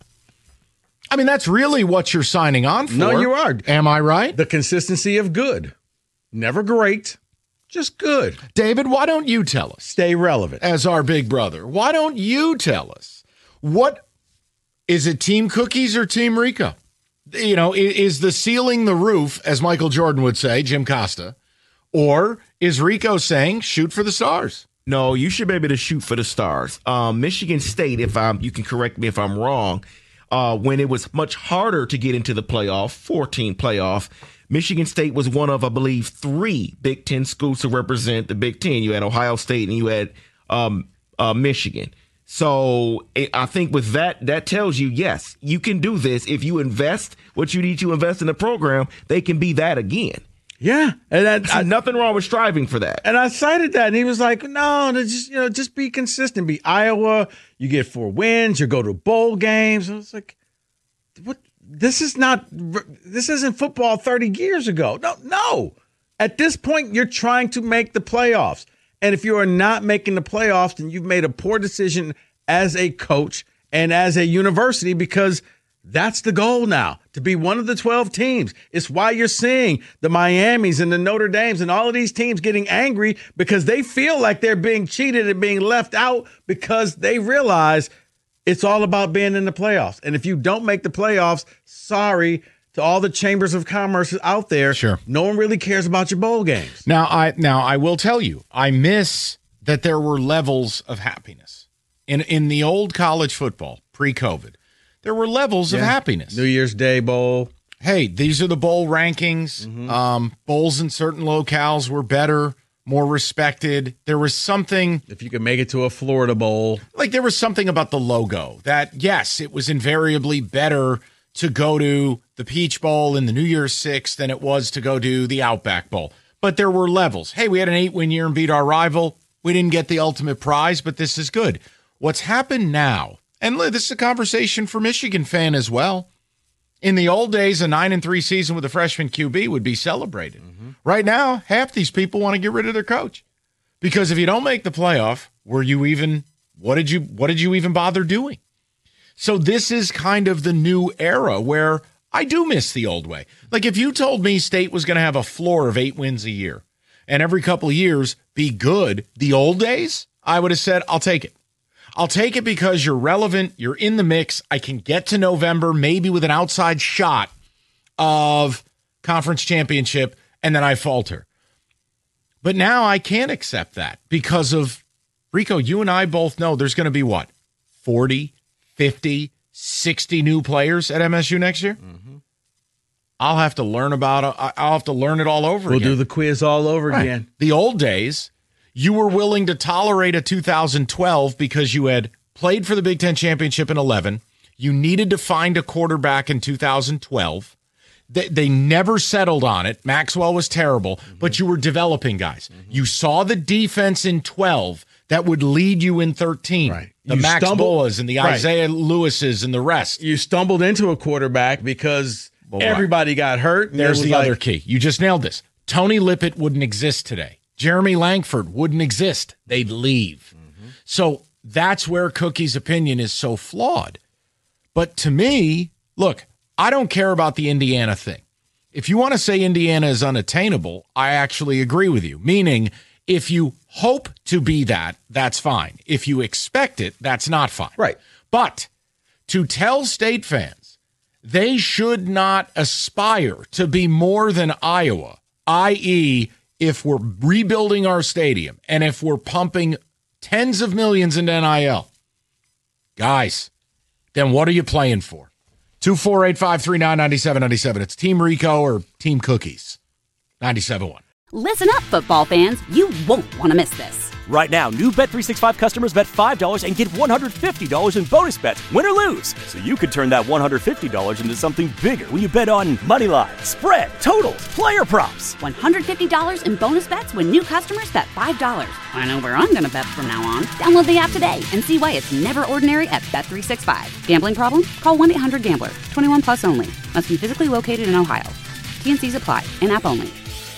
I mean, that's really what you're signing on for. No, you are. Am I right? The consistency of good. Never great, just good. David, why don't you tell us? Stay relevant. As our big brother, why don't you tell us? What is it, Team Cookies or Team Rico? You know, is the ceiling the roof, as Michael Jordan would say, Jim Costa, or is Rico saying shoot for the stars? No, you should be able to shoot for the stars. Um, Michigan State, if I'm, you can correct me if I'm wrong, uh, when it was much harder to get into the playoff, fourteen playoff, Michigan State was one of, I believe, three Big Ten schools to represent the Big Ten. You had Ohio State and you had um, uh, Michigan. So I think with that, that tells you, yes, you can do this. If you invest what you need to invest in the program, they can be that again. Yeah. And that, I, nothing wrong with striving for that. And I cited that, and he was like, no, just, you know, just be consistent. Be Iowa. You get four wins. You go to bowl games. And I was like, what? This is not, this isn't football thirty years ago. No, no. At this point, you're trying to make the playoffs. And if you are not making the playoffs, then you've made a poor decision as a coach and as a university, because that's the goal now, to be one of the twelve teams. It's why you're seeing the Miamis and the Notre Dames and all of these teams getting angry because they feel like they're being cheated and being left out because they realize it's all about being in the playoffs. And if you don't make the playoffs, sorry to all the chambers of commerce out there. Sure. No one really cares about your bowl games. Now, I now I will tell you, I miss that there were levels of happiness. In in the old college football, pre-COVID, there were levels yeah. of happiness. New Year's Day Bowl. Hey, these are the bowl rankings. Mm-hmm. Um, bowls in certain locales were better, more respected. There was something. If you could make it to a Florida Bowl. Like there was something about the logo that, yes, it was invariably better to go to the Peach Bowl in the New Year's Six than it was to go to the Outback Bowl. But there were levels. Hey, we had an eight-win year and beat our rival. We didn't get the ultimate prize, but this is good. What's happened now, and this is a conversation for Michigan fan as well. In the old days, a nine and three season with a freshman Q B would be celebrated. Mm-hmm. Right now, half these people want to get rid of their coach. Because if you don't make the playoff, were you even, what did you, what did you even bother doing? So this is kind of the new era where I do miss the old way. Like if you told me State was going to have a floor of eight wins a year and every couple of years be good the old days, I would have said, I'll take it. I'll take it because you're relevant. You're in the mix. I can get to November, maybe with an outside shot of conference championship, and then I falter. But now I can't accept that because of, Rico, you and I both know there's going to be what? forty, fifty, sixty new players at M S U next year? Mm-hmm. I'll have to learn about it. I'll have to learn it all over we'll again. We'll do the quiz all over right. again. The old days, you were willing to tolerate a two thousand twelve because you had played for the Big Ten Championship in eleven. You needed to find a quarterback in two thousand twelve. They, they never settled on it. Maxwell was terrible, mm-hmm. but you were developing guys. Mm-hmm. You saw the defense in twelve that would lead you in thirteen. Right. The you Max stumbled, Boas and the right. Isaiah Lewises and the rest. You stumbled into a quarterback because well, everybody right. got hurt. There's the like, other key. You just nailed this. Tony Lippett wouldn't exist today. Jeremy Langford wouldn't exist. They'd leave. Mm-hmm. So that's where Cookie's opinion is so flawed. But to me, look, I don't care about the Indiana thing. If you want to say Indiana is unattainable, I actually agree with you. Meaning, if you hope to be that, that's fine. If you expect it, that's not fine. Right. But to tell State fans they should not aspire to be more than Iowa, that is, if we're rebuilding our stadium and if we're pumping tens of millions into N I L, guys, then what are you playing for? two four eight, five three nine, nine seven nine seven. It's Team Rico or Team Cookies. ninety-seven point one. Listen up, football fans. You won't want to miss this. Right now, new Bet three sixty-five customers bet five dollars and get one hundred fifty dollars in bonus bets, win or lose. So you could turn that one hundred fifty dollars into something bigger when you bet on money line, spread, totals, player props. one hundred fifty dollars in bonus bets when new customers bet five dollars. I know where I'm going to bet from now on. Download the app today and see why it's never ordinary at Bet three sixty-five. Gambling problem? Call one eight hundred gambler. twenty-one plus only. Must be physically located in Ohio. T N Cs apply. In-app only.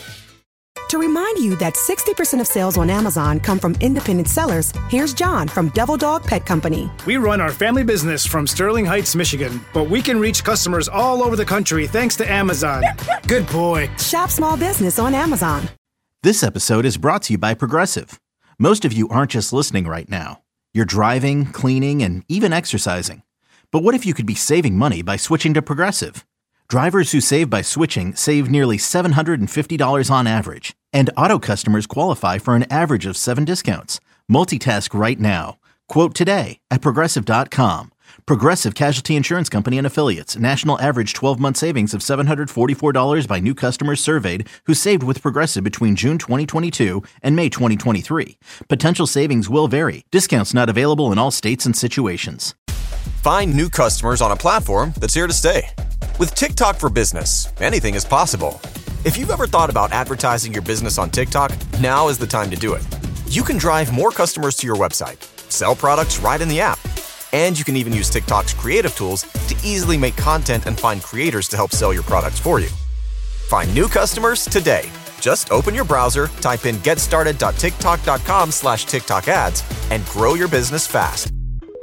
To remind you that sixty percent of sales on Amazon come from independent sellers, here's John from Devil Dog Pet Company. We run our family business from Sterling Heights, Michigan, but we can reach customers all over the country thanks to Amazon. Good boy. Shop small business on Amazon. This episode is brought to you by Progressive. Most of you aren't just listening right now. You're driving, cleaning, and even exercising. But what if you could be saving money by switching to Progressive? Drivers who save by switching save nearly seven hundred fifty dollars on average. And auto customers qualify for an average of seven discounts. Multitask right now. Quote today at Progressive dot com. Progressive Casualty Insurance Company and Affiliates. National average twelve-month savings of seven hundred forty-four dollars by new customers surveyed who saved with Progressive between June twenty twenty-two and May twenty twenty-three. Potential savings will vary. Discounts not available in all states and situations. Find new customers on a platform that's here to stay. With TikTok for Business, anything is possible. If you've ever thought about advertising your business on TikTok, now is the time to do it. You can drive more customers to your website, sell products right in the app, and you can even use TikTok's creative tools to easily make content and find creators to help sell your products for you. Find new customers today. Just open your browser, type in getstarted.tiktok.com slash TikTok ads, and grow your business fast.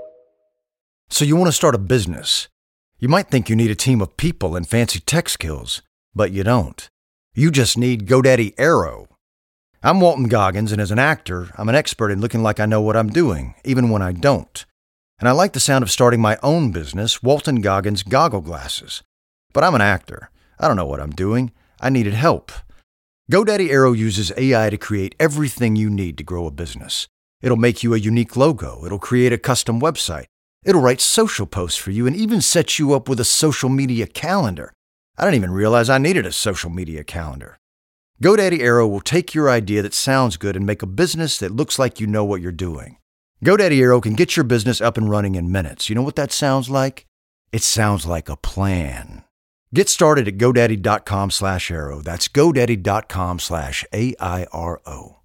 So you want to start a business. You might think you need a team of people and fancy tech skills, but you don't. You just need GoDaddy Aero. I'm Walton Goggins, and as an actor, I'm an expert in looking like I know what I'm doing, even when I don't. And I like the sound of starting my own business, Walton Goggins Goggle Glasses. But I'm an actor. I don't know what I'm doing. I needed help. GoDaddy Aero uses A I to create everything you need to grow a business. It'll make you a unique logo. It'll create a custom website. It'll write social posts for you and even set you up with a social media calendar. I didn't even realize I needed a social media calendar. GoDaddy Aero will take your idea that sounds good and make a business that looks like you know what you're doing. GoDaddy Aero can get your business up and running in minutes. You know what that sounds like? It sounds like a plan. Get started at GoDaddy.com slash Aero. That's GoDaddy.com slash A I R O.